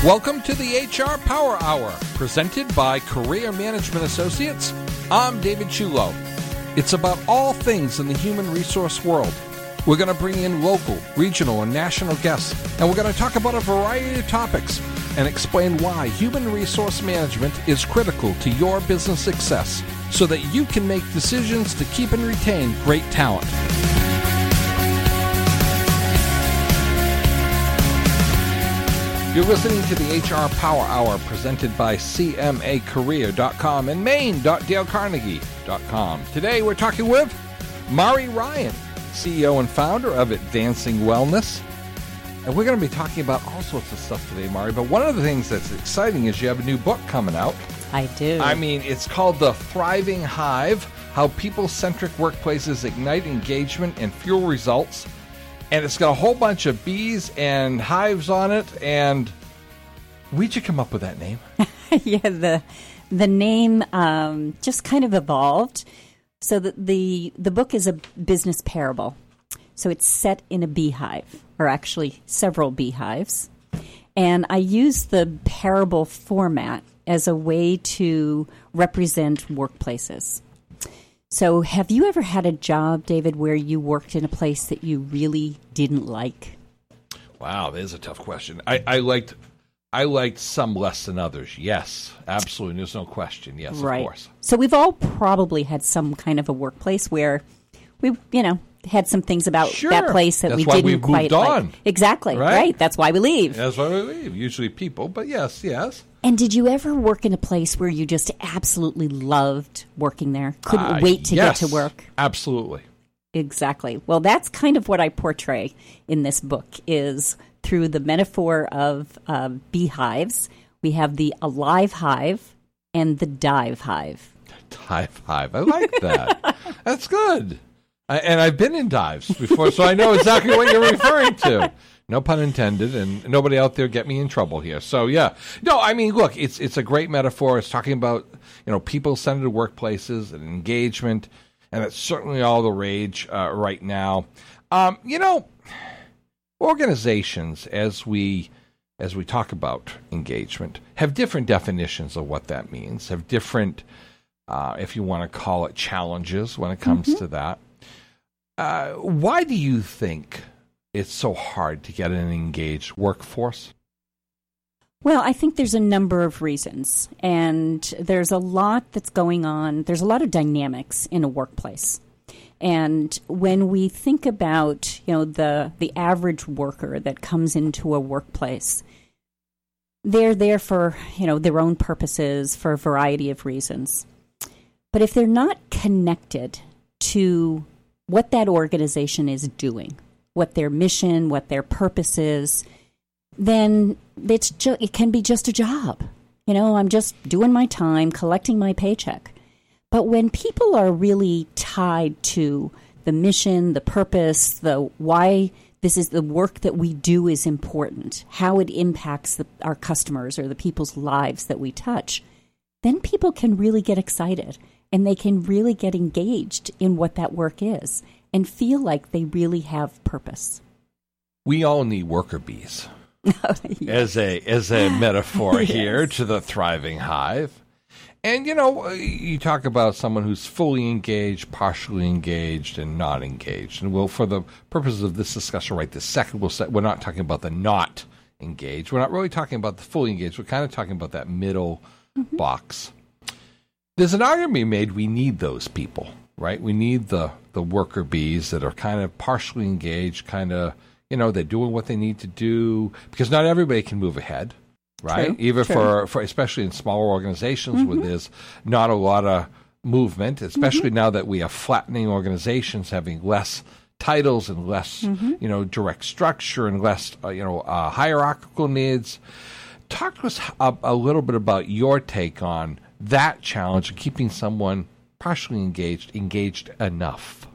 Welcome to the HR Power Hour, presented by Career Management Associates. I'm David Chulo. It's about all things in the human resource world. We're going to bring in local, regional, and national guests, and we're going to talk about a variety of topics and explain why human resource management is critical to your business success so that you can make decisions to keep and retain great talent. You're listening to the HR Power Hour presented by CMAcareer.com and Maine.DaleCarnegie.com. Today we're talking with Mari Ryan, CEO and founder of Advancing Wellness. And we're going to be talking about all sorts of stuff today, Mari. But one of the things that's exciting is you have a new book coming out. I do. I mean, it's called The Thriving Hive, How People-Centric Workplaces Ignite Engagement and Fuel Results. And it's got a whole bunch of bees and hives on it. And where'd you come up with that name? Yeah, the name just kind of evolved. So the book is a business parable. So it's set in a beehive, or actually several beehives. And I use the parable format as a way to represent workplaces. So have you ever had a job, David, where you worked in a place that you really didn't like? Wow, that is a tough question. I liked some less than others. Yes, absolutely. There's no question. Yes, right. Of course. So we've all probably had some kind of a workplace where we, had some things about that place that we didn't quite like. Exactly. Right. That's why we leave. That's why we leave. Usually people, but yes. And did you ever work in a place where you just absolutely loved working there? Couldn't wait to get to work? Absolutely. Exactly. Well, that's kind of what I portray in this book is through the metaphor of beehives. We have the alive hive and the dive hive. Dive hive. I like that. That's good. And I've been in dives before, so I know exactly what you're referring to. No pun intended, and nobody out there get me in trouble here. So, yeah. No, I mean, look, it's a great metaphor. It's talking about, people-centered workplaces and engagement, and it's certainly all the rage right now. Organizations, as we talk about engagement, have different definitions of what that means, have different, if you want to call it, challenges when it comes to that. Why do you think it's so hard to get an engaged workforce? Well, I think there's a number of reasons, and there's a lot that's going on. There's a lot of dynamics in a workplace. And when we think about, the average worker that comes into a workplace, they're there for, their own purposes for a variety of reasons. But if they're not connected to what that organization is doing, what their mission, what their purpose is, then it can be just a job. I'm just doing my time, collecting my paycheck. But when people are really tied to the mission, the purpose, the why this is the work that we do is important, how it impacts our customers or the people's lives that we touch, then people can really get excited and they can really get engaged in what that work is and feel like they really have purpose. We all need worker bees as a metaphor here to the thriving hive. And, you talk about someone who's fully engaged, partially engaged, and not engaged. And for the purposes of this discussion right this second, we're not talking about the not engaged. We're not really talking about the fully engaged. We're kind of talking about that middle box. There's an argument to be made we need those people, right? We need the worker bees that are kind of partially engaged, kind of, they're doing what they need to do, because not everybody can move ahead, right? Even for especially in smaller organizations where there's not a lot of movement, especially now that we have flattening organizations having less titles and less, direct structure and less, hierarchical needs. Talk to us a little bit about your take on that challenge of keeping someone partially engaged enough.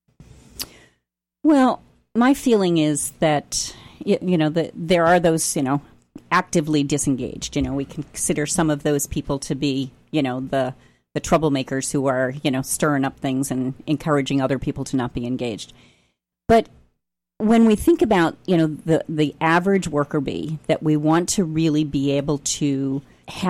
Well, my feeling is that, that there are those, actively disengaged. We consider some of those people to be, the troublemakers who are, stirring up things and encouraging other people to not be engaged. But when we think about, the average worker bee, that we want to really be able to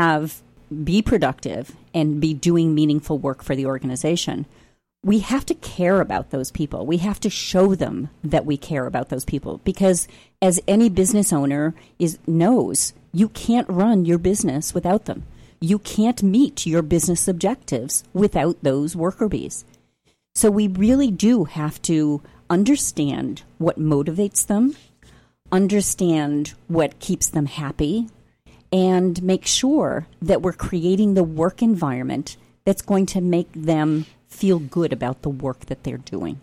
be productive and be doing meaningful work for the organization, we have to care about those people. We have to show them that we care about those people, because as any business owner knows, you can't run your business without them. You can't meet your business objectives without those worker bees. So we really do have to understand what motivates them, understand what keeps them happy, and make sure that we're creating the work environment that's going to make them feel good about the work that they're doing.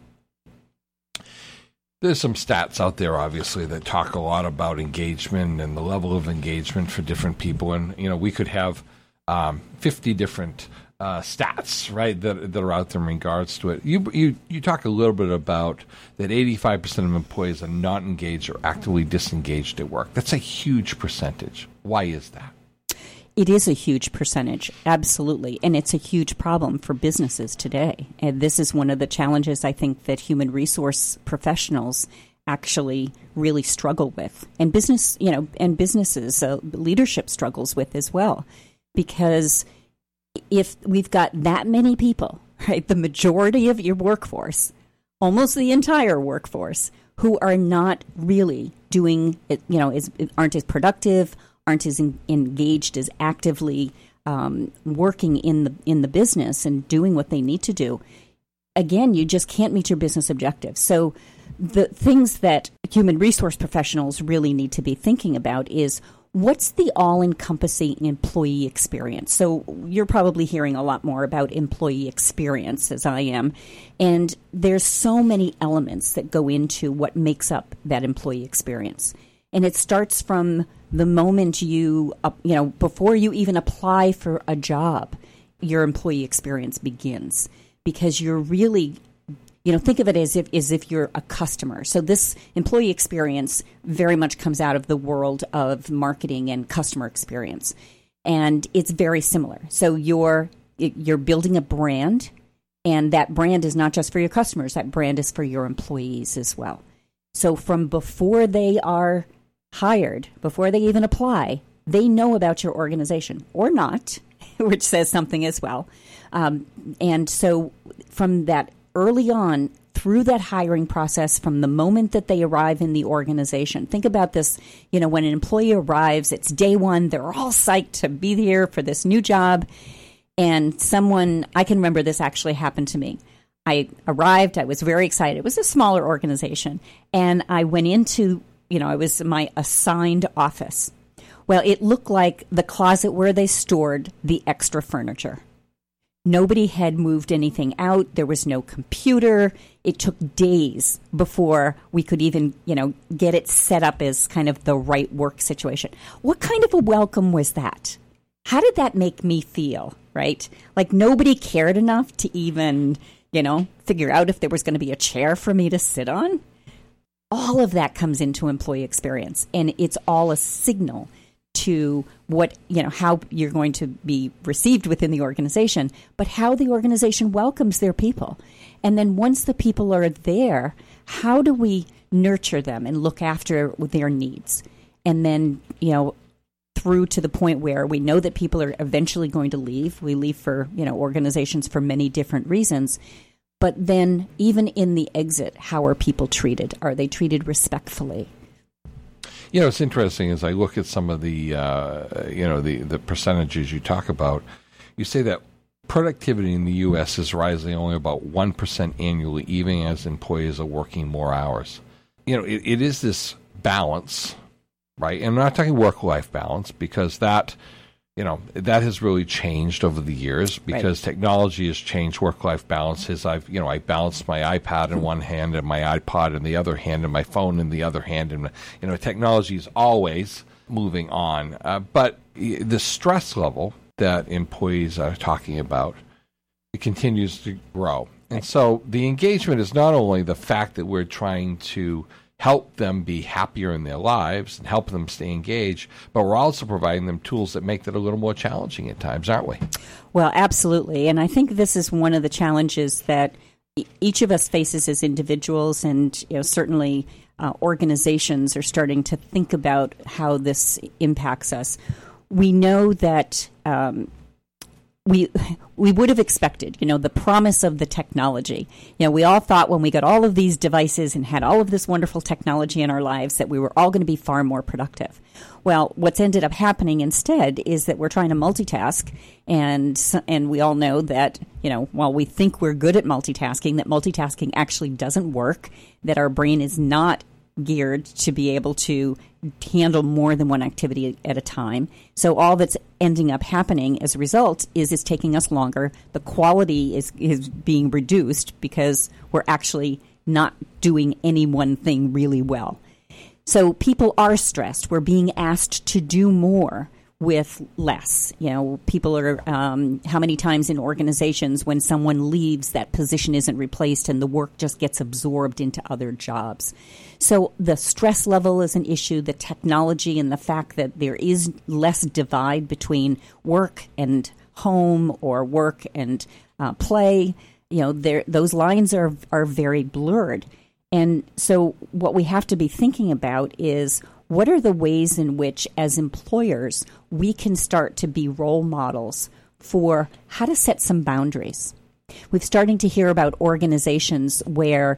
There's some stats out there, obviously, that talk a lot about engagement and the level of engagement for different people. And, we could have 50 different stats, right, that are out there in regards to it. You talk a little bit about that 85% of employees are not engaged or actively disengaged at work. That's a huge percentage. Why is that? It is a huge percentage, absolutely, and it's a huge problem for businesses today. And this is one of the challenges I think that human resource professionals actually really struggle with, and businesses, leadership struggles with as well, because if we've got that many people, right, the majority of your workforce, almost the entire workforce, who are not really doing, aren't as productive, aren't as engaged, as actively working in the business and doing what they need to do, again, you just can't meet your business objectives. So the things that human resource professionals really need to be thinking about is, what's the all-encompassing employee experience? So you're probably hearing a lot more about employee experience, as I am, and there's so many elements that go into what makes up that employee experience. And it starts from the moment before you even apply for a job, your employee experience begins, because you're really, think of it as if you're a customer. So this employee experience very much comes out of the world of marketing and customer experience, and it's very similar. So you're building a brand, and that brand is not just for your customers. That brand is for your employees as well. So from before they are hired, before they even apply, they know about your organization or not, which says something as well. And so from that early on, through that hiring process, from the moment that they arrive in the organization, think about this, when an employee arrives, it's day one, they're all psyched to be here for this new job. And I can remember this actually happened to me. I arrived, I was very excited. It was a smaller organization. And I went into it was my assigned office. Well, it looked like the closet where they stored the extra furniture. Nobody had moved anything out. There was no computer. It took days before we could even, get it set up as kind of the right work situation. What kind of a welcome was that? How did that make me feel, right? Like nobody cared enough to even, figure out if there was going to be a chair for me to sit on? All of that comes into employee experience, and it's all a signal to how you're going to be received within the organization, but how the organization welcomes their people. And then once the people are there, how do we nurture them and look after their needs? And then, through to the point where we know that people are eventually going to leave. We leave for, organizations for many different reasons. But then even in the exit, how are people treated? Are they treated respectfully? It's interesting as I look at some of the, the percentages you talk about. You say that productivity in the U.S. is rising only about 1% annually, even as employees are working more hours. It is this balance, right? And I'm not talking work-life balance, because that has really changed over the years, because technology has changed work-life balance. I balanced my iPad in one hand and my iPod in the other hand and my phone in the other hand. And, technology is always moving on. But the stress level that employees are talking about, it continues to grow. And so the engagement is not only the fact that we're trying to help them be happier in their lives and help them stay engaged, but we're also providing them tools that make that a little more challenging at times, aren't we? Well, absolutely. And I think this is one of the challenges that each of us faces as individuals, and certainly organizations are starting to think about how this impacts us. We know that we would have expected, the promise of the technology. We all thought when we got all of these devices and had all of this wonderful technology in our lives that we were all going to be far more productive. Well, what's ended up happening instead is that we're trying to multitask, and we all know that, while we think we're good at multitasking, that multitasking actually doesn't work, that our brain is not geared to be able to handle more than one activity at a time. So all that's ending up happening as a result is it's taking us longer. The quality is being reduced because we're actually not doing any one thing really well. So people are stressed. We're being asked to do more with less. People are, how many times in organizations when someone leaves, that position isn't replaced and the work just gets absorbed into other jobs. So the stress level is an issue, the technology and the fact that there is less divide between work and home or work and play. Those lines are very blurred. And so what we have to be thinking about is, what are the ways in which, as employers, we can start to be role models for how to set some boundaries? We're starting to hear about organizations where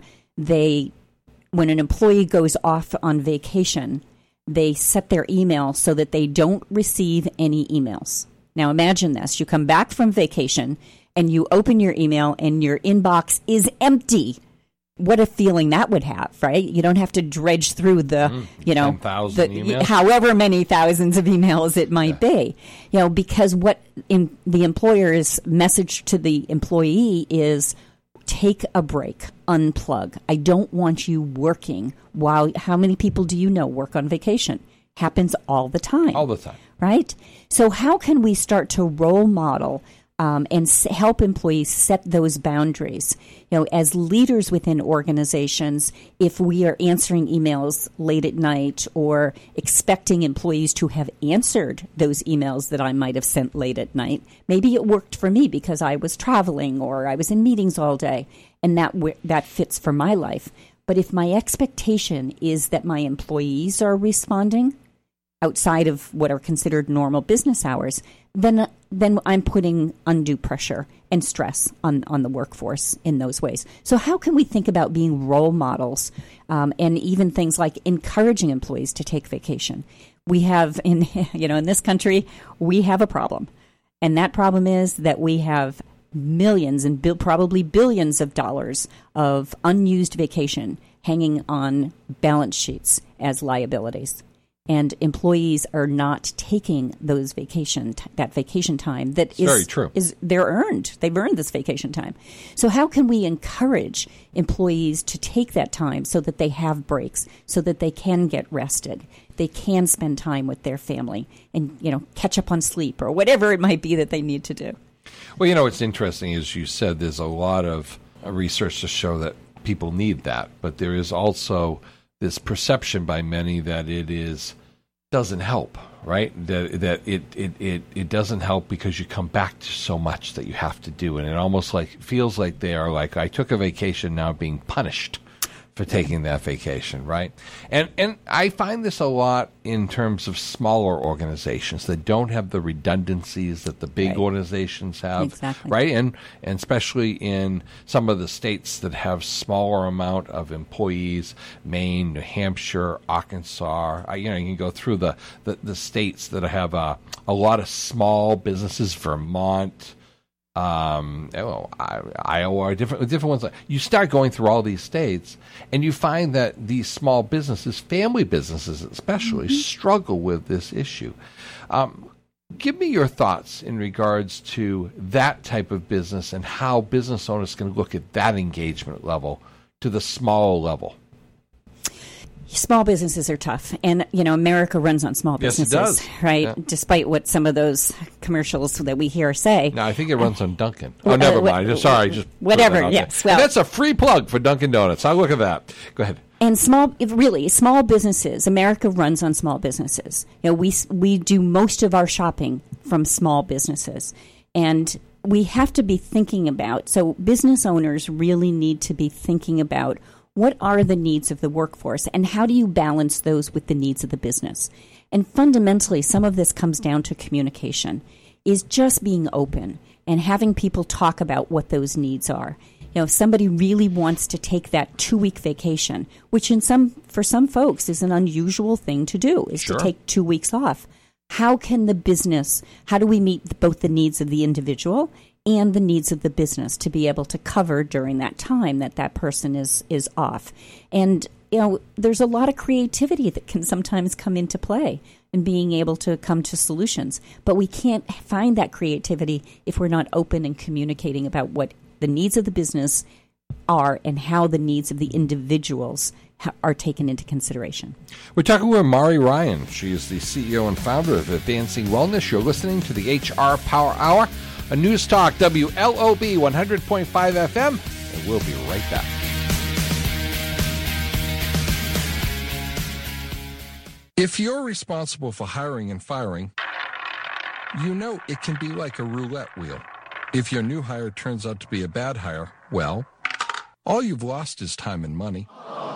when an employee goes off on vacation, they set their email so that they don't receive any emails. Now imagine this. You come back from vacation and you open your email and your inbox is empty. What a feeling that would have, right? You don't have to dredge through 10,000 emails. However many thousands of emails it might be. Because what the employer's message to the employee is, take a break, unplug. I don't want you working while, how many people do you know work on vacation? Happens all the time. All the time. Right? So how can we start to role model and help employees set those boundaries? As leaders within organizations, if we are answering emails late at night or expecting employees to have answered those emails that I might have sent late at night, maybe it worked for me because I was traveling or I was in meetings all day, and that fits for my life. But if my expectation is that my employees are responding outside of what are considered normal business hours, then I'm putting undue pressure and stress on the workforce in those ways. So how can we think about being role models and even things like encouraging employees to take vacation? We have in this country, we have a problem. And that problem is that we have millions and probably billions of dollars of unused vacation hanging on balance sheets as liabilities. And employees are not taking that vacation time that is very true. They're earned. They've earned this vacation time. So how can we encourage employees to take that time so that they have breaks, so that they can get rested, they can spend time with their family and, catch up on sleep or whatever it might be that they need to do? Well, what's interesting is you said there's a lot of research to show that people need that, but there is also this perception by many that doesn't help, right? That it doesn't help because you come back to so much that you have to do, and it almost feels like they are like, I took a vacation, now being punished for taking that vacation, right? And I find this a lot in terms of smaller organizations that don't have the redundancies that the big organizations have, exactly. Right? And especially in some of the states that have smaller amount of employees, Maine, New Hampshire, Arkansas. You can go through the states that have a lot of small businesses, Vermont, Iowa, different ones. You start going through all these states, and you find that these small businesses, family businesses especially, struggle with this issue. Give me your thoughts in regards to that type of business and how business owners can look at that engagement level to the small level. Small businesses are tough, and America runs on small businesses, yes, it does. Right? Yeah. Despite what some of those commercials that we hear say. No, I think it runs on Dunkin'. Oh, never mind. Sorry, just whatever. Yes, well, that's a free plug for Dunkin' Donuts. I'll look at that. Go ahead. And small businesses. America runs on small businesses. We do most of our shopping from small businesses, and we have to be thinking about, so business owners really need to be thinking about what are the needs of the workforce and how do you balance those with the needs of the business. And fundamentally, some of this comes down to communication, is just being open and having people talk about what those needs are. You know, if somebody really wants to take that 2-week vacation, which for some folks is an unusual thing to do, is to take 2 weeks off. How do we meet both the needs of the individual and the needs of the business to be able to cover during that time that person is off? And, you know, there's a lot of creativity that can sometimes come into play in being able to come to solutions. But we can't find that creativity if we're not open and communicating about what the needs of the business are and how the needs of the individuals are taken into consideration. We're talking with Mari Ryan. She is the CEO and founder of Advancing Wellness. You're listening to the HR Power Hour, a News Talk WLOB 100.5 FM, and we'll be right back. If you're responsible for hiring and firing, you know it can be like a roulette wheel. If your new hire turns out to be a bad hire, well, all you've lost is time and money.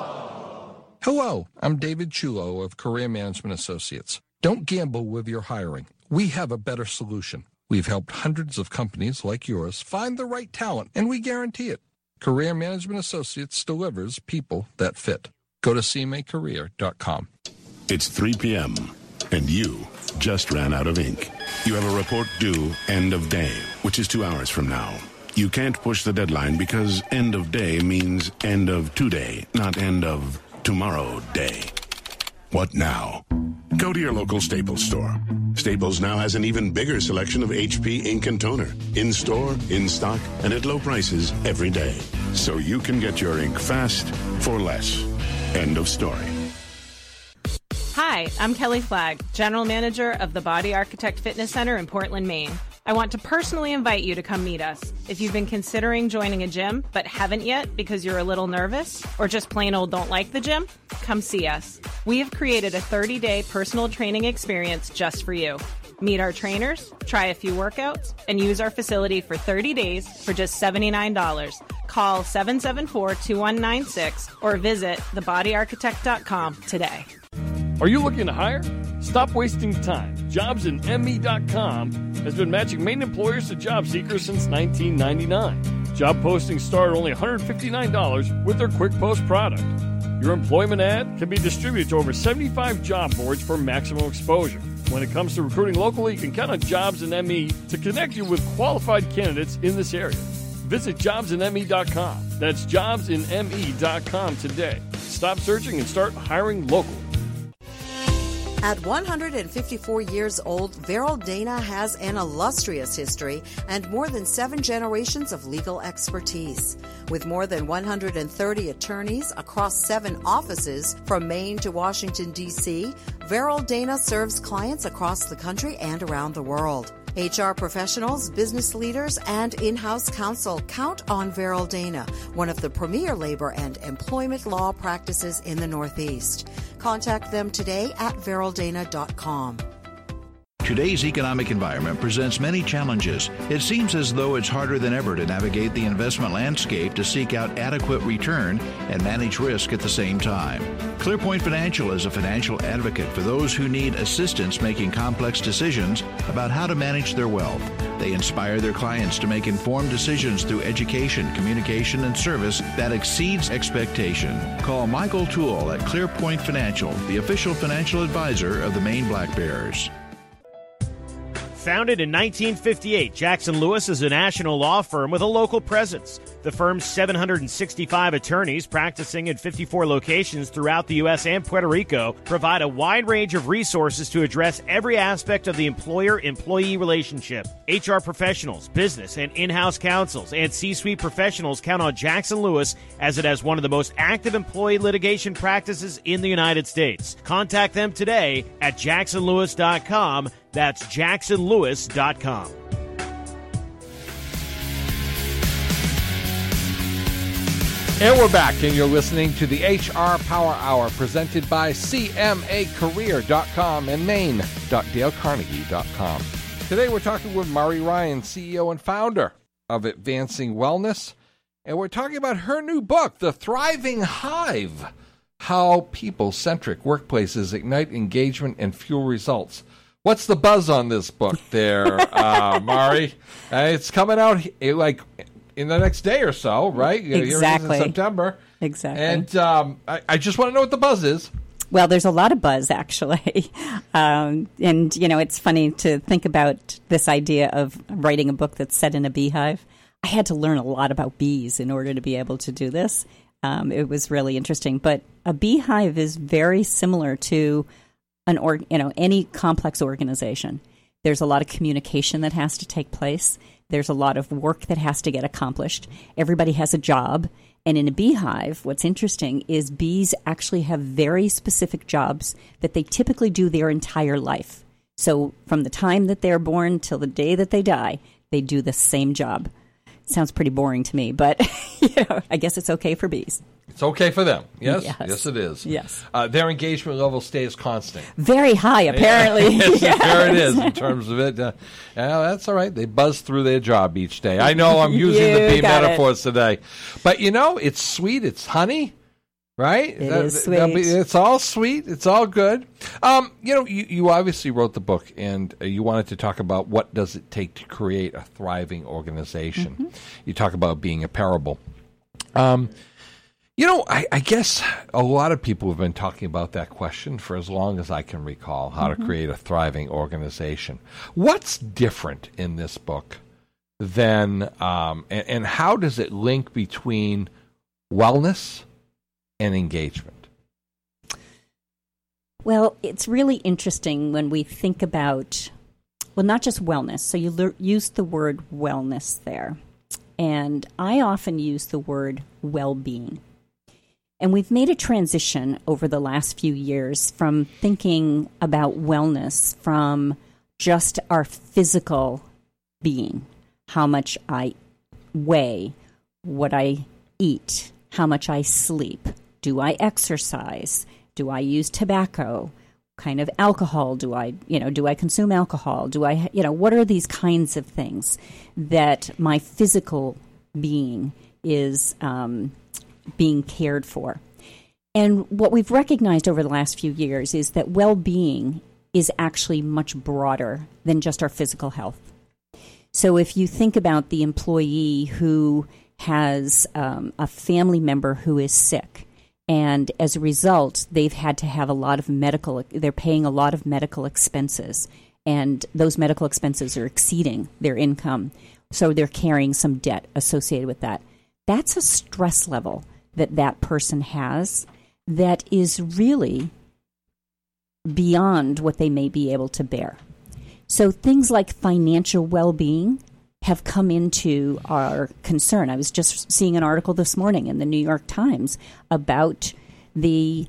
Hello, I'm David Chulo of Career Management Associates. Don't gamble with your hiring. We have a better solution. We've helped hundreds of companies like yours find the right talent, and we guarantee it. Career Management Associates delivers people that fit. Go to cmacareer.com. It's 3 p.m., and you just ran out of ink. You have a report due end of day, which is 2 hours from now. You can't push the deadline because end of day means end of today, not end of tomorrow day. What now? Go to your local Staples store. Staples now has an even bigger selection of HP ink and toner, in store, in stock, and at low prices every day. So you can get your ink fast for less. End of story. Hi, I'm Kelly Flagg, General Manager of the Body Architect Fitness Center in Portland, Maine. I want to personally invite you to come meet us. If you've been considering joining a gym but haven't yet because you're a little nervous or just plain old don't like the gym, come see us. We have created a 30-day personal training experience just for you. Meet our trainers, try a few workouts, and use our facility for 30 days for just $79. Call 774-2196 or visit thebodyarchitect.com today. Are you looking to hire? Stop wasting time. JobsInME.com has been matching Maine employers to job seekers since 1999. Job postings start at only $159 with their Quick Post product. Your employment ad can be distributed to over 75 job boards for maximum exposure. When it comes to recruiting locally, you can count on JobsInME to connect you with qualified candidates in this area. Visit JobsInME.com. That's JobsInME.com today. Stop searching and start hiring locally. At 154 years old, Verrill Dana has an illustrious history and more than 7 generations of legal expertise. With more than 130 attorneys across 7 offices from Maine to Washington, D.C., Verrill Dana serves clients across the country and around the world. HR professionals, business leaders, and in-house counsel count on Verrill Dana, one of the premier labor and employment law practices in the Northeast. Contact them today at verrilldana.com. Today's economic environment presents many challenges. It seems as though it's harder than ever to navigate the investment landscape to seek out adequate return and manage risk at the same time. ClearPoint Financial is a financial advocate for those who need assistance making complex decisions about how to manage their wealth. They inspire their clients to make informed decisions through education, communication, and service that exceeds expectation. Call Michael Toole at ClearPoint Financial, the official financial advisor of the Maine Black Bears. Founded in 1958, Jackson Lewis is a national law firm with a local presence. The firm's 765 attorneys practicing in 54 locations throughout the U.S. and Puerto Rico provide a wide range of resources to address every aspect of the employer-employee relationship. HR professionals, business and in-house counsels, and C-suite professionals count on Jackson Lewis as it has one of the most active employee litigation practices in the United States. Contact them today at jacksonlewis.com. That's jacksonlewis.com. And we're back, and you're listening to the HR Power Hour presented by CMAcareer.com and Maine.DaleCarnegie.com. Today we're talking with Mari Ryan, CEO and founder of Advancing Wellness, and we're talking about her new book, The Thriving Hive, How People-Centric Workplaces Ignite Engagement and Fuel Results. What's the buzz on this book there, Mari? It's coming out like in the next day or so, right? Exactly. In September. Exactly. And I just want to know what the buzz is. Well, there's a lot of buzz, actually. And, it's funny to think about this idea of writing a book that's set in a beehive. I had to learn a lot about bees in order to be able to do this. It was really interesting. But a beehive is very similar to any complex organization. There's a lot of communication that has to take place. There's a lot of work that has to get accomplished. Everybody has a job. And in a beehive, what's interesting is bees actually have very specific jobs that they typically do their entire life. So from the time that they're born till the day that they die, they do the same job. Sounds pretty boring to me, but I guess it's okay for bees. It's okay for them. Yes, yes, it is. Yes, their engagement level stays constant. Very high, apparently. Yes. There it is in terms of it. That's all right. They buzz through their job each day. I know I'm using the bee metaphors today, but it's sweet. It's honey. Right? It is sweet. It's all sweet. It's all good. You obviously wrote the book, and you wanted to talk about what does it take to create a thriving organization. Mm-hmm. You talk about being a parable. I guess a lot of people have been talking about that question for as long as I can recall, how to create a thriving organization. What's different in this book than, and how does it link between wellness and engagement? Well, it's really interesting when we think about, not just wellness. So you used the word wellness there. And I often use the word well-being. And we've made a transition over the last few years from thinking about wellness from just our physical being, how much I weigh, what I eat, how much I sleep. Do I exercise? Do I use tobacco? What kind of alcohol do I consume alcohol? What are these kinds of things that my physical being is being cared for? And what we've recognized over the last few years is that well-being is actually much broader than just our physical health. So if you think about the employee who has a family member who is sick, and as a result, they've had to have they're paying a lot of medical expenses, and those medical expenses are exceeding their income. So they're carrying some debt associated with that. That's a stress level that person has that is really beyond what they may be able to bear. So things like financial well-being have come into our concern. I was just seeing an article this morning in the New York Times about the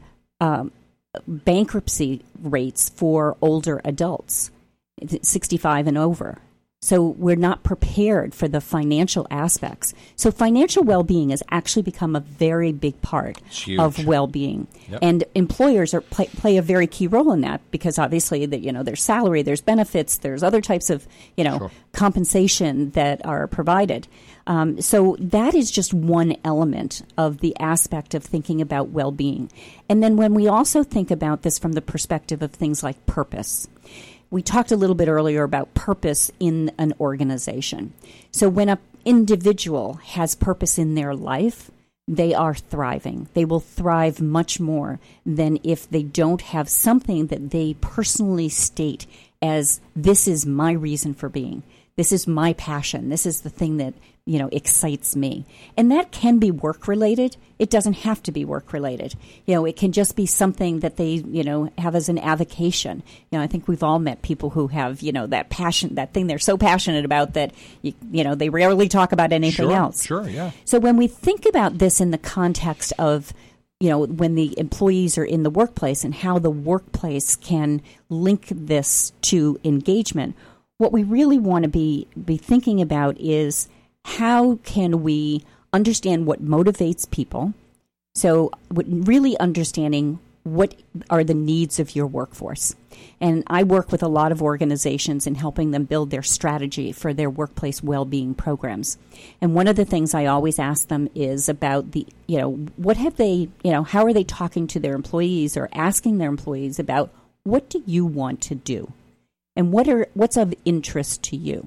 bankruptcy rates for older adults, 65 and over. So we're not prepared for the financial aspects. So financial well-being has actually become a very big part of well-being. Yep. And employers play a very key role in that because obviously there's salary, there's benefits, there's other types of compensation that are provided. So that is just one element of the aspect of thinking about well-being. And then when we also think about this from the perspective of things like purpose, we talked a little bit earlier about purpose in an organization. So when an individual has purpose in their life, they are thriving. They will thrive much more than if they don't have something that they personally state as, this is my reason for being. This is my passion. This is the thing that, excites me. And that can be work-related. It doesn't have to be work-related. It can just be something that they, have as an avocation. I think we've all met people who have, that passion, that thing they're so passionate about that, they rarely talk about anything else. Sure, yeah. So when we think about this in the context of, when the employees are in the workplace and how the workplace can link this to engagement, what we really want to be thinking about is how can we understand what motivates people? So really understanding what are the needs of your workforce. And I work with a lot of organizations in helping them build their strategy for their workplace well-being programs. And one of the things I always ask them is about the, what have they, how are they talking to their employees or asking their employees about what do you want to do? And what's of interest to you?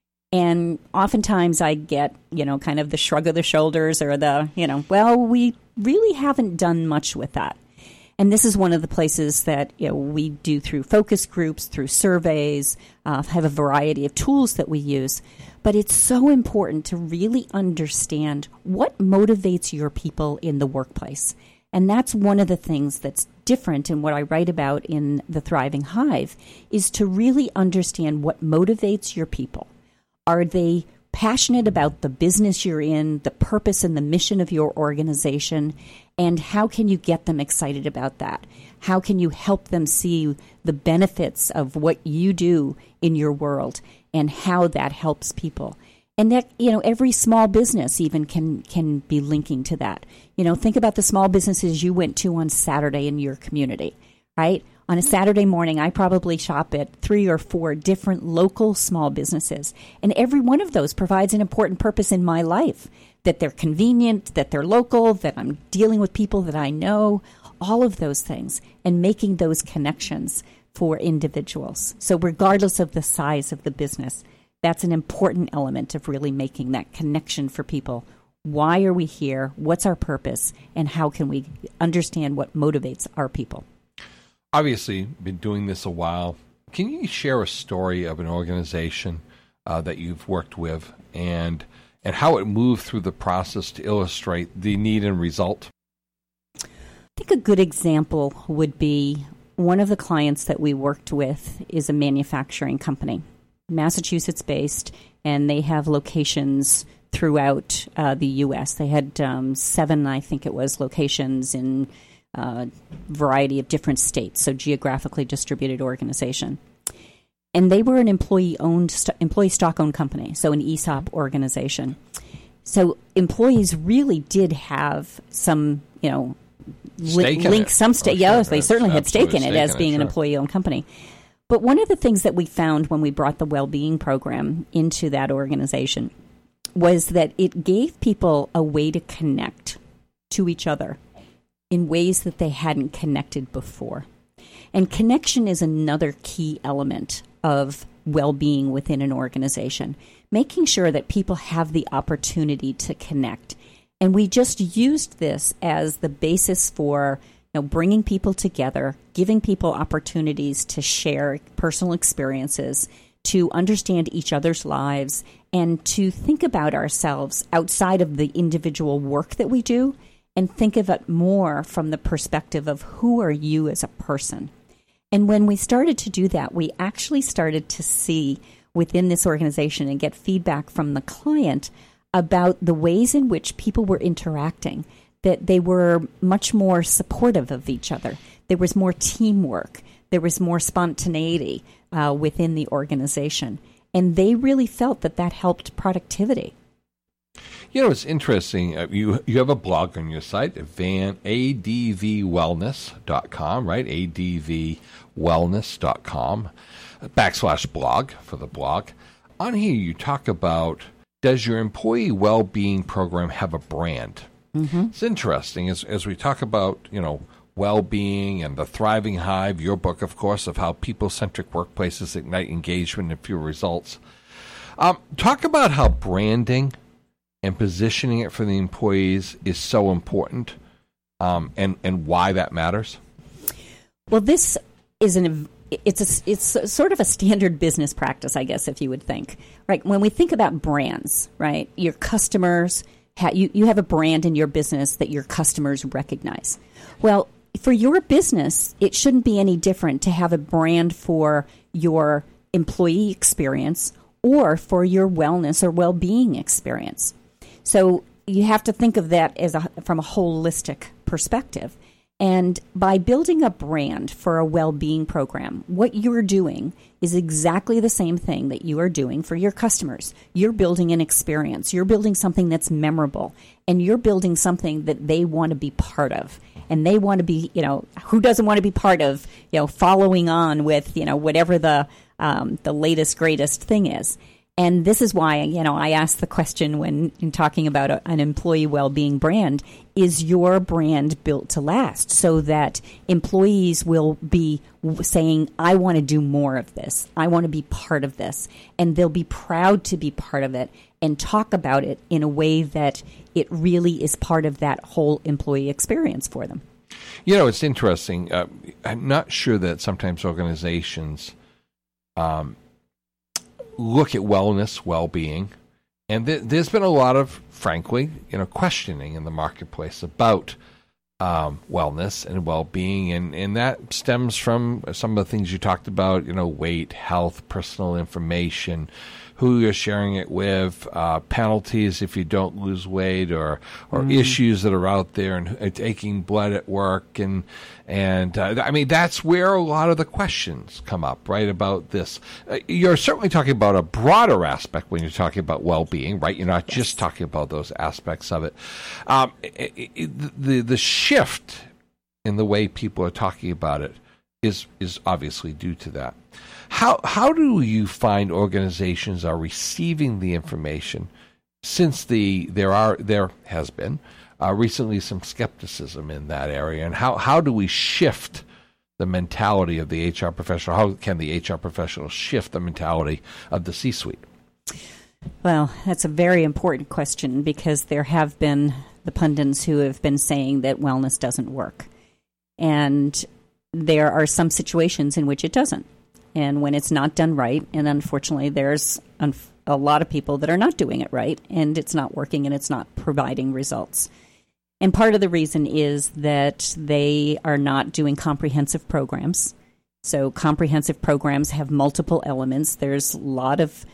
And oftentimes I get, kind of the shrug of the shoulders or the, well, we really haven't done much with that. And this is one of the places that we do through focus groups, through surveys, have a variety of tools that we use. But it's so important to really understand what motivates your people in the workplace. And that's one of the things that's different in what I write about in The Thriving Hive, is to really understand what motivates your people. Are they passionate about the business you're in, the purpose and the mission of your organization, and how can you get them excited about that? How can you help them see the benefits of what you do in your world and how that helps people? And that, every small business even can be linking to that. Think about the small businesses you went to on Saturday in your community, right? On a Saturday morning, I probably shop at 3 or 4 different local small businesses. And every one of those provides an important purpose in my life, that they're convenient, that they're local, that I'm dealing with people that I know, all of those things, and making those connections for individuals. So regardless of the size of the business, that's an important element of really making that connection for people. Why are we here? What's our purpose? And how can we understand what motivates our people? Obviously, been doing this a while. Can you share a story of an organization that you've worked with and how it moved through the process to illustrate the need and result? I think a good example would be one of the clients that we worked with is a manufacturing company, Massachusetts-based, and they have locations throughout the U.S. They had 7, I think it was, locations in variety of different states, so geographically distributed organization. And they were an employee stock-owned company, so an ESOP organization. So employees really did have some, link, some stake. Yeah, they certainly had stake in it as being an employee-owned company. But one of the things that we found when we brought the well-being program into that organization was that it gave people a way to connect to each other in ways that they hadn't connected before. And connection is another key element of well-being within an organization, making sure that people have the opportunity to connect. And we just used this as the basis for bringing people together, giving people opportunities to share personal experiences, to understand each other's lives, and to think about ourselves outside of the individual work that we do, and think of it more from the perspective of who are you as a person. And when we started to do that, we actually started to see within this organization and get feedback from the client about the ways in which people were interacting, that they were much more supportive of each other. There was more teamwork. There was more spontaneity within the organization. And they really felt that helped productivity. It's interesting. You have a blog on your site, advwellness.com, right? advwellness.com /blog for the blog. On here, you talk about, does your employee well-being program have a brand? Mm-hmm. It's interesting as we talk about, well-being and the Thriving Hive, your book, of course, of how people-centric workplaces ignite engagement and fuel results. Talk about how branding and positioning it for the employees is so important, and why that matters. Well, this is it's sort of a standard business practice, I guess, if you would think. Right? When we think about brands, right? Your customers, you have a brand in your business that your customers recognize. Well, for your business, it shouldn't be any different to have a brand for your employee experience or for your wellness or well-being experience. So you have to think of that from a holistic perspective. And by building a brand for a well-being program, what you're doing is exactly the same thing that you are doing for your customers. You're building an experience. You're building something that's memorable, and you're building something that they want to be part of. And they want to be, who doesn't want to be part of, following on with, whatever the latest, greatest thing is. And this is why, I asked the question when in talking about an employee well-being brand, is your brand built to last so that employees will be saying, I want to do more of this. I want to be part of this. And they'll be proud to be part of it and talk about it in a way that it really is part of that whole employee experience for them. It's interesting. I'm not sure that sometimes organizations look at wellness, well-being, and there's been a lot of, frankly, questioning in the marketplace about wellness and well-being, and that stems from some of the things you talked about, weight, health, personal information, who you're sharing it with, penalties if you don't lose weight, or issues that are out there, and taking blood at work, and I mean, that's where a lot of the questions come up, right, about this. You're certainly talking about a broader aspect when you're talking about well-being, right? You're not just talking about those aspects of it. The shift in the way people are talking about it is obviously due to that. How do you find organizations are receiving the information, since there has been recently some skepticism in that area, and how do we shift the mentality of the HR professional? How can the HR professional shift the mentality of the C-suite? Well, that's a very important question, because there have been the pundits who have been saying that wellness doesn't work. And there are some situations in which it doesn't. And when it's not done right, and unfortunately there's a lot of people that are not doing it right, and it's not working and it's not providing results. And part of the reason is that they are not doing comprehensive programs. So comprehensive programs have multiple elements. There's a lot of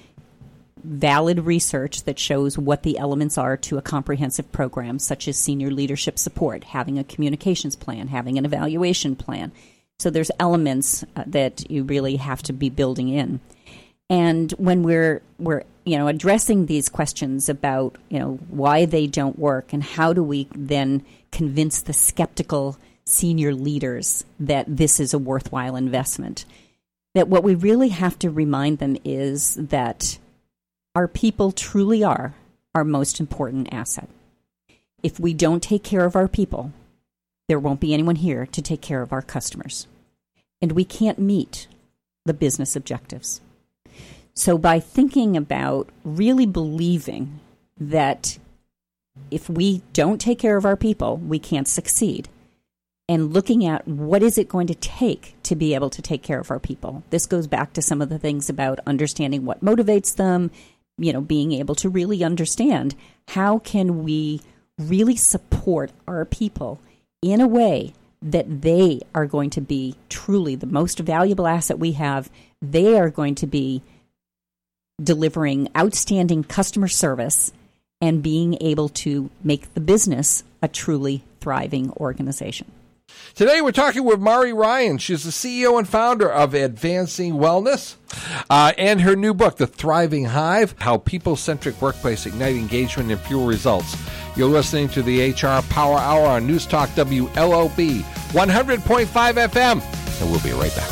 valid research that shows what the elements are to a comprehensive program, such as senior leadership support, having a communications plan, having an evaluation plan. So there's elements that you really have to be building in. And when we're addressing these questions about, why they don't work, and how do we then convince the skeptical senior leaders that this is a worthwhile investment, that what we really have to remind them is that our people truly are our most important asset. If we don't take care of our people, there won't be anyone here to take care of our customers. And we can't meet the business objectives. So by thinking about really believing that if we don't take care of our people, we can't succeed, and looking at what is it going to take to be able to take care of our people. This goes back to some of the things about understanding what motivates them, being able to really understand how can we really support our people in a way that they are going to be truly the most valuable asset we have. They are going to be delivering outstanding customer service and being able to make the business a truly thriving organization. Today we're talking with Mari Ryan. She's the CEO and founder of Advancing Wellness, and her new book, The Thriving Hive, How People-Centric Workplace Ignite Engagement and Fuel Results. You're listening to the HR Power Hour on News Talk WLOB 100.5 FM, and we'll be right back.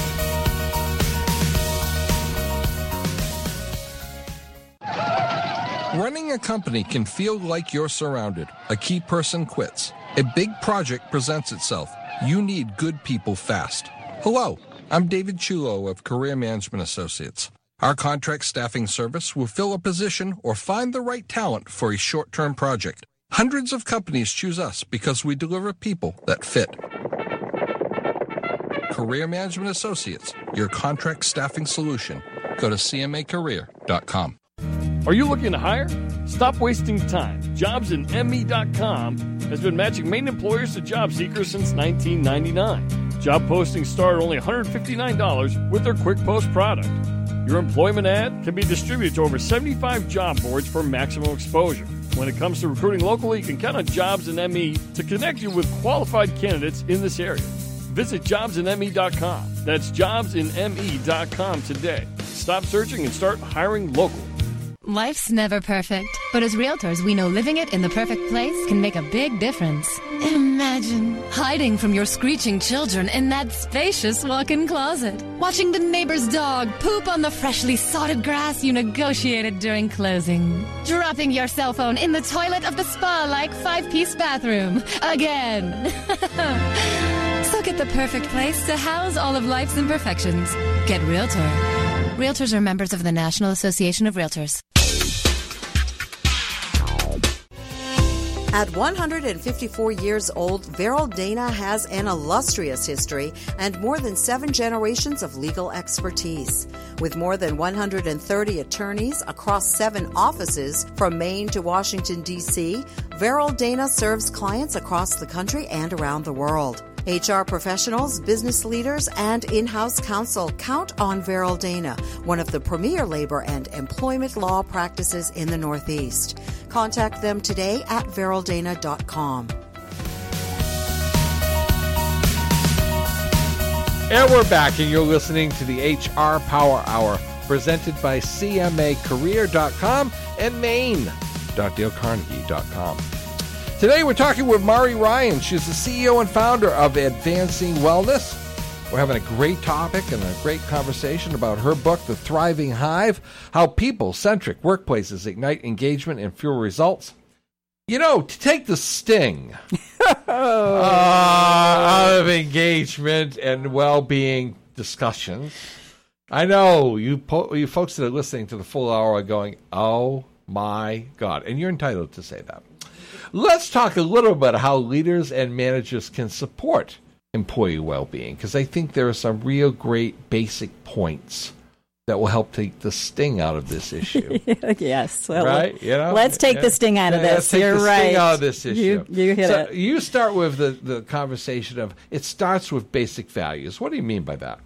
Running a company can feel like you're surrounded. A key person quits. A big project presents itself. You need good people fast. Hello, I'm David Chulo of Career Management Associates. Our contract staffing service will fill a position or find the right talent for a short-term project. Hundreds of companies choose us because we deliver people that fit. Career Management Associates, your contract staffing solution. Go to cmacareer.com. Are you looking to hire? Stop wasting time. JobsInME.com has been matching Maine employers to job seekers since 1999. Job postings start at only $159 with their Quick Post product. Your employment ad can be distributed to over 75 job boards for maximum exposure. When it comes to recruiting locally, you can count on Jobs and ME to connect you with qualified candidates in this area. Visit jobsandme.com. That's jobsandme.com today. Stop searching and start hiring locally. Life's never perfect, but as realtors, we know living it in the perfect place can make a big difference. Imagine hiding from your screeching children in that spacious walk-in closet, watching the neighbor's dog poop on the freshly sodded grass you negotiated during closing, dropping your cell phone in the toilet of the spa-like 5-piece bathroom again. So get the perfect place to house all of life's imperfections. Get Realtor. Realtors are members of the National Association of Realtors. At 154 years old, Veryl Dana has an illustrious history and more than 7 generations of legal expertise. With more than 130 attorneys across 7 offices from Maine to Washington, D.C., Veryl Dana serves clients across the country and around the world. HR professionals, business leaders, and in-house counsel count on Veryl Dana, one of the premier labor and employment law practices in the Northeast. Contact them today at VerylDana.com. And we're back, and you're listening to the HR Power Hour, presented by CMAcareer.com and Maine.DaleCarnegie.com. Today we're talking with Mari Ryan. She's the CEO and founder of Advancing Wellness. We're having a great topic and a great conversation about her book, The Thriving Hive, How People-Centric Workplaces Ignite Engagement and Fuel Results. You know, to take the sting out of engagement and well-being discussions, I know you folks that are listening to the full hour are going, oh my God, and you're entitled to say that. Let's talk a little about how leaders and managers can support employee well-being, because I think there are some real great basic points that will help take the sting out of this issue. Yes. Well, right? Let's take the sting out of this. Let's take You're the right. sting out of this issue. You hit it. You start with the conversation of, it starts with basic values. What do you mean by that?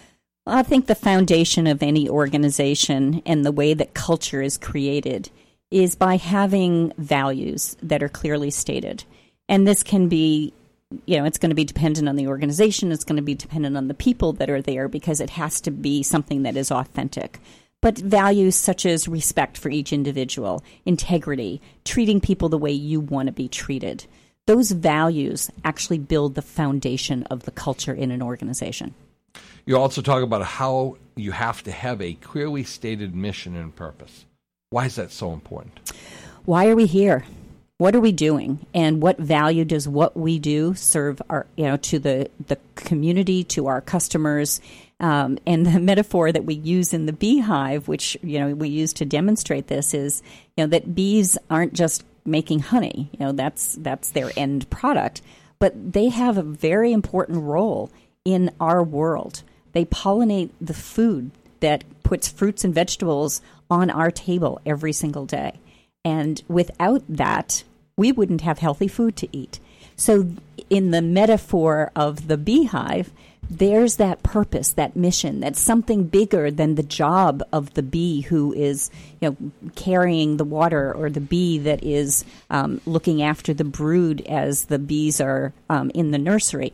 I think the foundation of any organization and the way that culture is created is by having values that are clearly stated. And this can be, it's going to be dependent on the organization. It's going to be dependent on the people that are there, because it has to be something that is authentic. But values such as respect for each individual, integrity, treating people the way you want to be treated, those values actually build the foundation of the culture in an organization. You also talk about how you have to have a clearly stated mission and purpose. Why is that so important? Why are we here? What are we doing? And what value does what we do serve our, to the community, to our customers? And the metaphor that we use in the beehive, which, we use to demonstrate this, is, that bees aren't just making honey. That's their end product. But they have a very important role in our world. They pollinate the food that puts fruits and vegetables on our table every single day. And without that, we wouldn't have healthy food to eat. So in the metaphor of the beehive, there's that purpose, that mission, that's something bigger than the job of the bee who is, carrying the water, or the bee that is looking after the brood as the bees are in the nursery.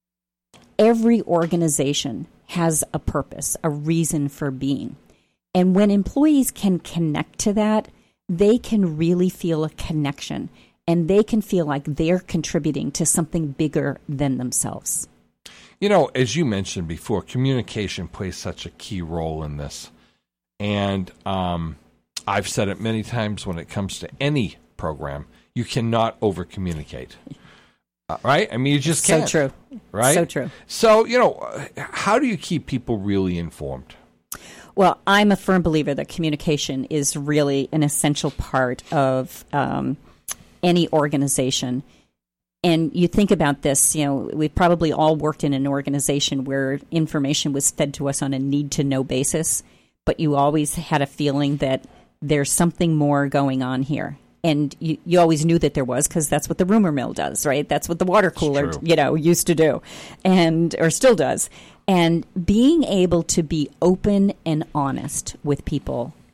Every organization has a purpose, a reason for being. And when employees can connect to that, they can really feel a connection, and they can feel like they're contributing to something bigger than themselves. As you mentioned before, communication plays such a key role in this. And I've said it many times when it comes to any program, you cannot over-communicate. Right? I mean, you just can't. So true. Right? So true. So, how do you keep people really informed? Well, I'm a firm believer that communication is really an essential part of any organization. And you think about this, we've probably all worked in an organization where information was fed to us on a need-to-know basis, but you always had a feeling that there's something more going on here. And you always knew that there was, because that's what the rumor mill does, right? That's what the water cooler, used to do, or still does. And being able to be open and honest with people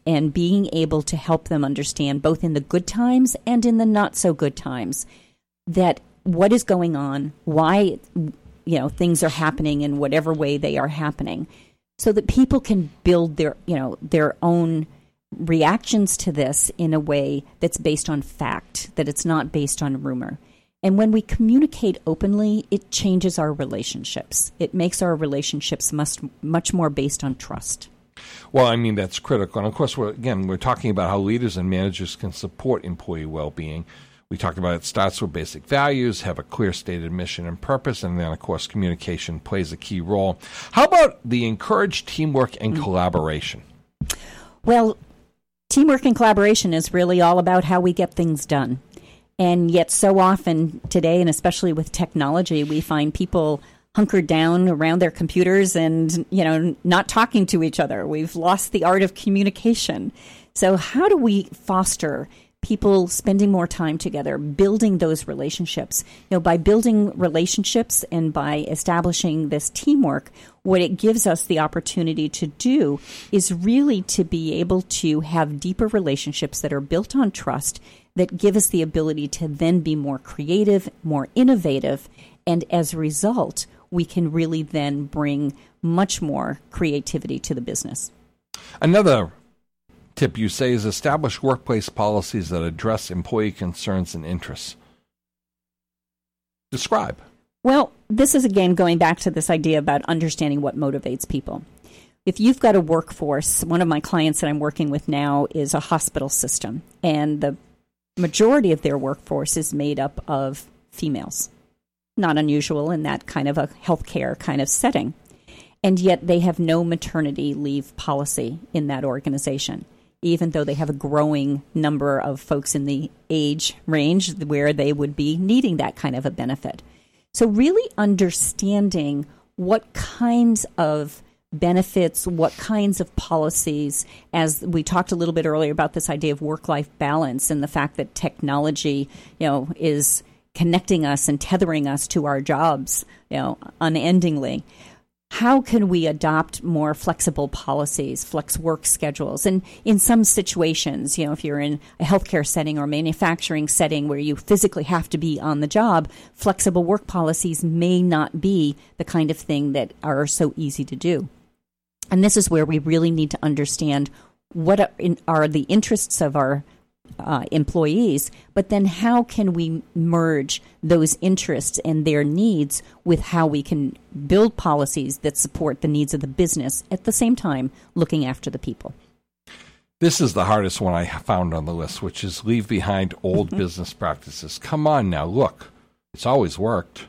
and being able to help them understand, both in the good times and in the not so good times, that what is going on, why things are happening in whatever way they are happening, so that people can build their own reactions to this in a way that's based on fact, that it's not based on rumor. And when we communicate openly, it changes our relationships. It makes our relationships much more based on trust. Well, I mean, that's critical. And of course, we're talking about how leaders and managers can support employee well-being. We talked about it starts with basic values, have a clear stated mission and purpose, and then, of course, communication plays a key role. How about the encouraged teamwork and collaboration? Well, teamwork and collaboration is really all about how we get things done. And yet so often today, and especially with technology, we find people hunkered down around their computers and, not talking to each other. We've lost the art of communication. So how do we foster people spending more time together, building those relationships? By building relationships and by establishing this teamwork, what it gives us the opportunity to do is really to be able to have deeper relationships that are built on trust, that give us the ability to then be more creative, more innovative, and as a result, we can really then bring much more creativity to the business. Another tip you say is establish workplace policies that address employee concerns and interests. Describe. Well, this is again going back to this idea about understanding what motivates people. If you've got a workforce, one of my clients that I'm working with now is a hospital system, and the majority of their workforce is made up of females. Not unusual in that kind of a healthcare kind of setting. And yet they have no maternity leave policy in that organization, even though they have a growing number of folks in the age range where they would be needing that kind of a benefit. So really understanding what kinds of benefits, what kinds of policies, as we talked a little bit earlier about this idea of work-life balance and the fact that technology, is connecting us and tethering us to our jobs, unendingly. How can we adopt more flexible policies, flex work schedules? And in some situations, if you're in a healthcare setting or manufacturing setting where you physically have to be on the job, flexible work policies may not be the kind of thing that are so easy to do. And this is where we really need to understand what are the interests of our employees, but then how can we merge those interests and their needs with how we can build policies that support the needs of the business at the same time looking after the people. This is the hardest one I found on the list, which is leave behind old business practices. Come on now, look, it's always worked.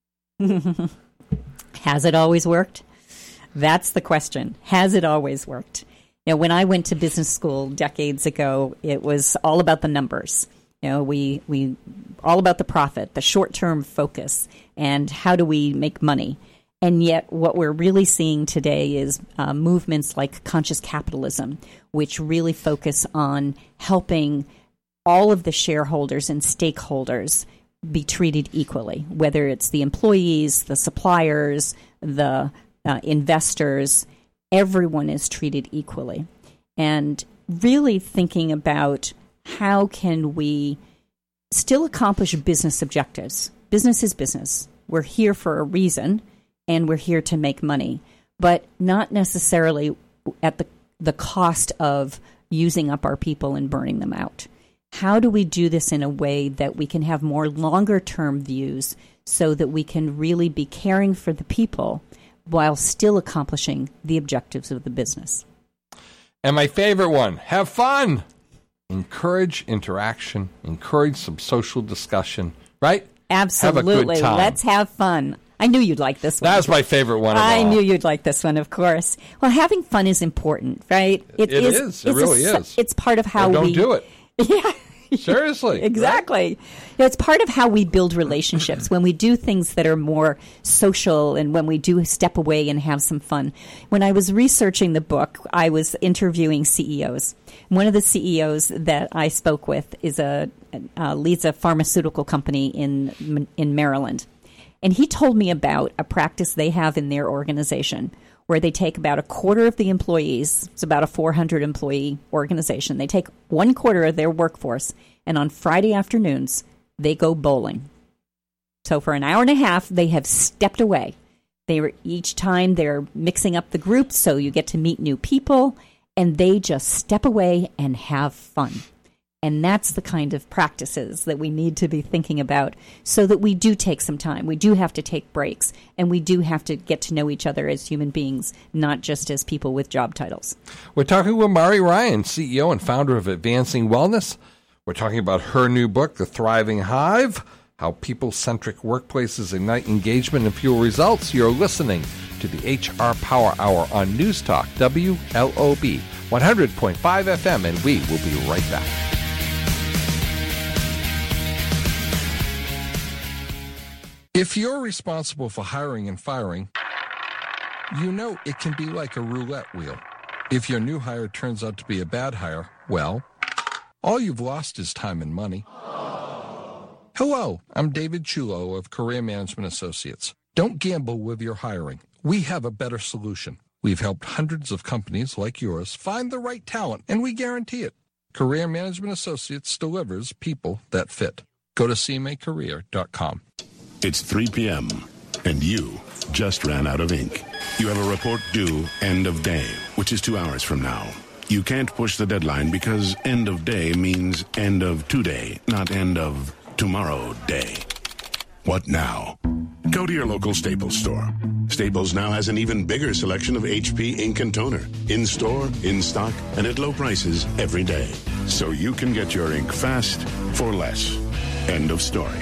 Has it always worked? That's the question. Has it always worked? When I went to business school decades ago, it was all about the numbers. We all about the profit, the short-term focus, and how do we make money. And yet what we're really seeing today is movements like conscious capitalism, which really focus on helping all of the shareholders and stakeholders be treated equally, whether it's the employees, the suppliers, the investors. Everyone is treated equally. And really thinking about how can we still accomplish business objectives. Business is business. We're here for a reason, and we're here to make money, but not necessarily at the cost of using up our people and burning them out. How do we do this in a way that we can have more longer-term views so that we can really be caring for the people while still accomplishing the objectives of the business? And my favorite one, have fun. Encourage interaction, encourage some social discussion, right? Absolutely. Have a good time. Let's have fun. I knew you'd like this one. That was my favorite one of all. I knew you'd like this one, of course. Well, having fun is important, right? It is. It really is. It's part of how don't do it. Yeah. Seriously. Exactly. Right? It's part of how we build relationships, when we do things that are more social and when we do step away and have some fun. When I was researching the book, I was interviewing CEOs. One of the CEOs that I spoke with is leads a pharmaceutical company in Maryland. And he told me about a practice they have in their organization where they take about a quarter of the employees. It's about a 400-employee organization. They take 1/4 of their workforce, and on Friday afternoons, they go bowling. So for an hour and a half, they have stepped away. Each time they're mixing up the groups, so you get to meet new people, and they just step away and have fun. And that's the kind of practices that we need to be thinking about so that we do take some time. We do have to take breaks, and we do have to get to know each other as human beings, not just as people with job titles. We're talking with Mari Ryan, CEO and founder of Advancing Wellness. We're talking about her new book, The Thriving Hive, How People-Centric Workplaces Ignite Engagement and Fuel Results. You're listening to the HR Power Hour on News Talk, WLOB, 100.5 FM, and we will be right back. If you're responsible for hiring and firing, you know it can be like a roulette wheel. If your new hire turns out to be a bad hire, well, all you've lost is time and money. Hello, I'm David Chulo of Career Management Associates. Don't gamble with your hiring. We have a better solution. We've helped hundreds of companies like yours find the right talent, and we guarantee it. Career Management Associates delivers people that fit. Go to cmacareer.com. It's 3 p.m., and you just ran out of ink. You have a report due end of day, which is 2 hours from now. You can't push the deadline because end of day means end of today, not end of tomorrow day. What now? Go to your local Staples store. Staples now has an even bigger selection of HP ink and toner, in store, in stock, and at low prices every day. So you can get your ink fast for less. End of story.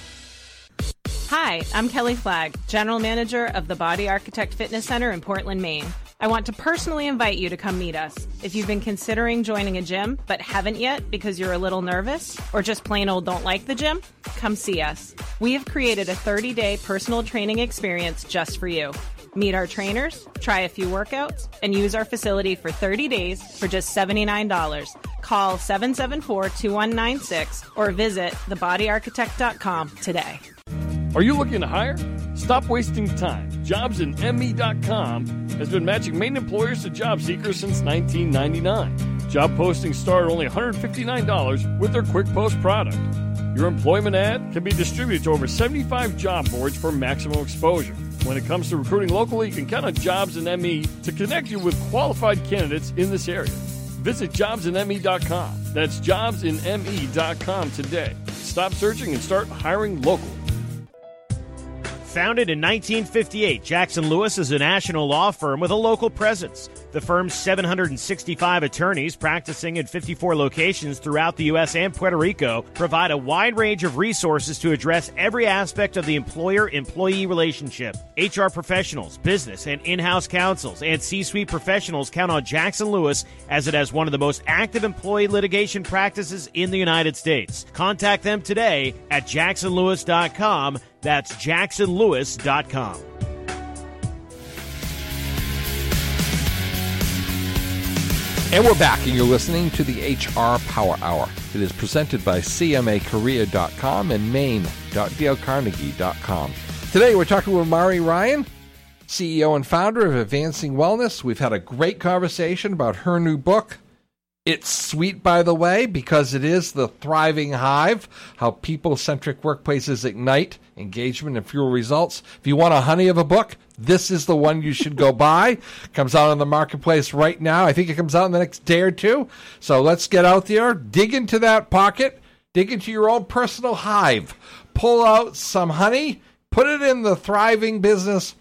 Hi, I'm Kelly Flagg, General Manager of the Body Architect Fitness Center in Portland, Maine. I want to personally invite you to come meet us. If you've been considering joining a gym but haven't yet because you're a little nervous or just plain old don't like the gym, come see us. We have created a 30-day personal training experience just for you. Meet our trainers, try a few workouts, and use our facility for 30 days for just $79. Call 774-2196 or visit thebodyarchitect.com today. Are you looking to hire? Stop wasting time. JobsInME.com has been matching Maine employers to job seekers since 1999. Job postings start at only $159 with their Quick Post product. Your employment ad can be distributed to over 75 job boards for maximum exposure. When it comes to recruiting locally, you can count on JobsInME to connect you with qualified candidates in this area. Visit JobsInME.com. That's JobsInME.com today. Stop searching and start hiring locally. Founded in 1958, Jackson Lewis is a national law firm with a local presence. The firm's 765 attorneys practicing in 54 locations throughout the U.S. and Puerto Rico provide a wide range of resources to address every aspect of the employer-employee relationship. HR professionals, business and in-house counsels, and C-suite professionals count on Jackson Lewis as it has one of the most active employee litigation practices in the United States. Contact them today at jacksonlewis.com. That's jacksonlewis.com. And we're back, and you're listening to the HR Power Hour. It is presented by cmacareer.com and maine.dalecarnegie.com. Today, we're talking with Mari Ryan, CEO and founder of Advancing Wellness. We've had a great conversation about her new book. It's sweet, by the way, because it is The Thriving Hive, How People-Centric Workplaces Ignite Engagement and Fuel Results. If you want a honey of a book, this is the one you should go buy. Comes out in the marketplace right now. I think it comes out in the next day or two. So let's get out there, dig into that pocket, dig into your own personal hive, pull out some honey, put it in the thriving business,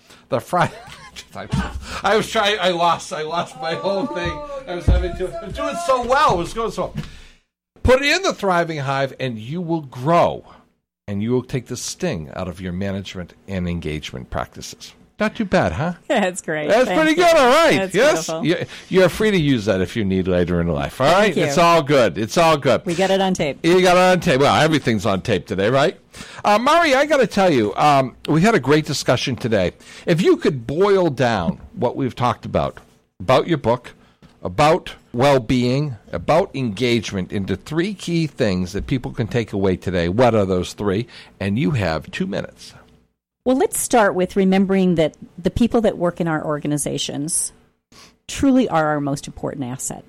I lost my whole thing. I'm doing so well. It was going so well. Put it in the thriving hive, and you will grow, and you will take the sting out of your management and engagement practices. Not too bad, huh? Yeah, that's great. That's pretty good. All right. That's yes, beautiful. you're free to use that if you need later in life. All right, Thank you. It's all good. It's all good. We got it on tape. You got it on tape. Well, everything's on tape today, right? Mari, I got to tell you, we had a great discussion today. If you could boil down what we've talked about your book, about well-being, about engagement into 3 key things that people can take away today, what are those 3? And you have 2 minutes. Well, let's start with remembering that the people that work in our organizations truly are our most important asset.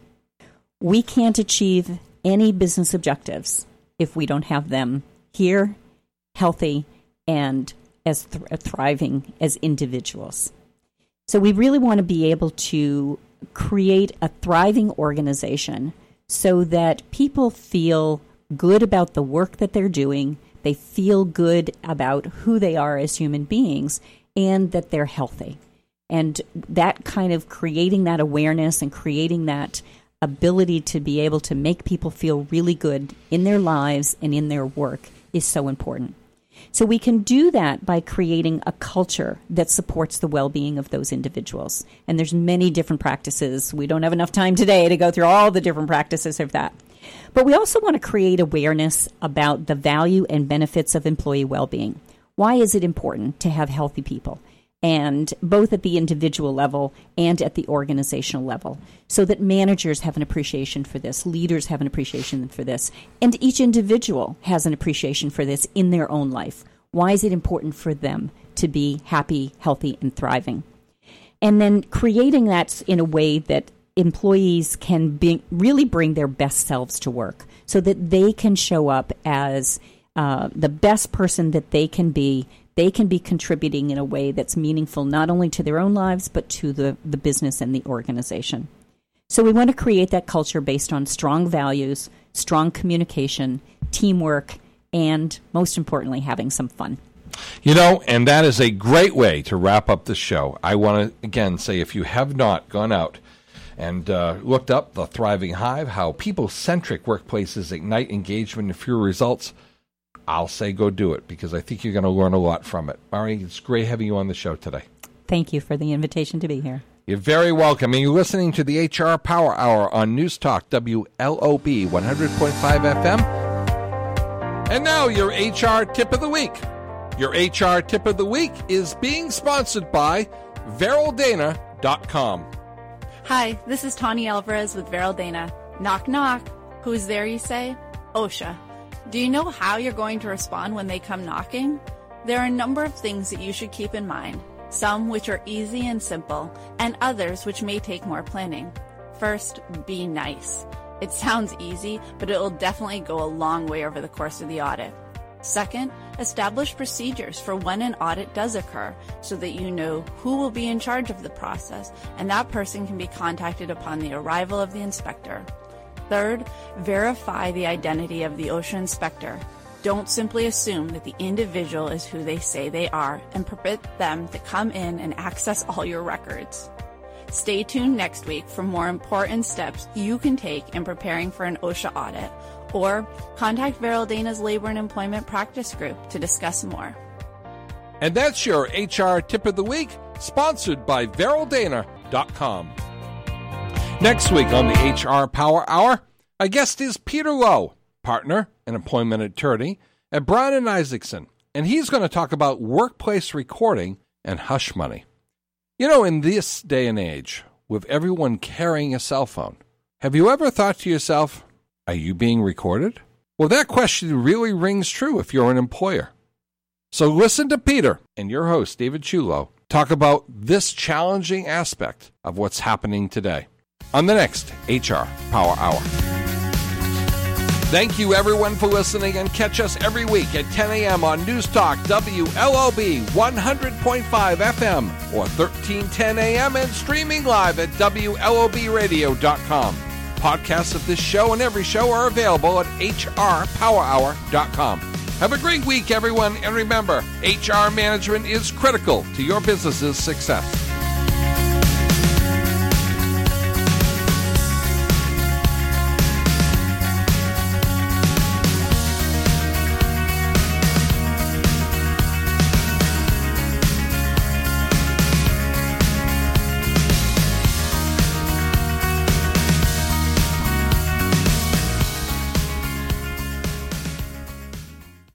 We can't achieve any business objectives if we don't have them here, healthy, and as thriving as individuals. So we really want to be able to create a thriving organization so that people feel good about the work that they're doing, they feel good about who they are as human beings, and that they're healthy. And that kind of creating that awareness and creating that ability to be able to make people feel really good in their lives and in their work is so important. So we can do that by creating a culture that supports the well-being of those individuals. And there's many different practices. We don't have enough time today to go through all the different practices of that. But we also want to create awareness about the value and benefits of employee well-being. Why is it important to have healthy people? And both at the individual level and at the organizational level, so that managers have an appreciation for this, leaders have an appreciation for this, and each individual has an appreciation for this in their own life. Why is it important for them to be happy, healthy, and thriving? And then creating that in a way that employees can really bring their best selves to work, so that they can show up as the best person that they can be. They can be contributing in a way that's meaningful not only to their own lives, but to the business and the organization. So we want to create that culture based on strong values, strong communication, teamwork, and most importantly, having some fun. You know, and that is a great way to wrap up the show. I want to, again, say if you have not gone out and looked up the Thriving Hive, how people-centric workplaces ignite engagement and fuel results, I'll say go do it, because I think you're going to learn a lot from it. Mari, it's great having you on the show today. Thank you for the invitation to be here. You're very welcome. And you're listening to the HR Power Hour on News Talk WLOB 100.5 FM. And now your HR Tip of the Week. Your HR Tip of the Week is being sponsored by VerylDana.com. Hi, this is Tawny Alvarez with Veryl Dana. Knock, knock. Who's there, you say? OSHA. Do you know how you're going to respond when they come knocking? There are a number of things that you should keep in mind, some which are easy and simple, and others which may take more planning. First, be nice. It sounds easy, but it will definitely go a long way over the course of the audit. Second, establish procedures for when an audit does occur so that you know who will be in charge of the process, and that person can be contacted upon the arrival of the inspector. Third, verify the identity of the OSHA inspector. Don't simply assume that the individual is who they say they are and permit them to come in and access all your records. Stay tuned next week for more important steps you can take in preparing for an OSHA audit, or contact Veryl Dana's Labor and Employment Practice Group to discuss more. And that's your HR Tip of the Week, sponsored by VerylDana.com. Next week on the HR Power Hour, our guest is Peter Lowe, partner and employment attorney at Brown & Isaacson, and he's going to talk about workplace recording and hush money. You know, in this day and age, with everyone carrying a cell phone, have you ever thought to yourself, are you being recorded? Well, that question really rings true if you're an employer. So listen to Peter and your host, David Chulo, talk about this challenging aspect of what's happening today on the next HR Power Hour. Thank you, everyone, for listening, and catch us every week at 10 a.m. on News Talk WLOB 100.5 FM or 1310 a.m. and streaming live at WLOBradio.com. Podcasts of this show and every show are available at hrpowerhour.com. Have a great week, everyone, and remember, HR management is critical to your business's success.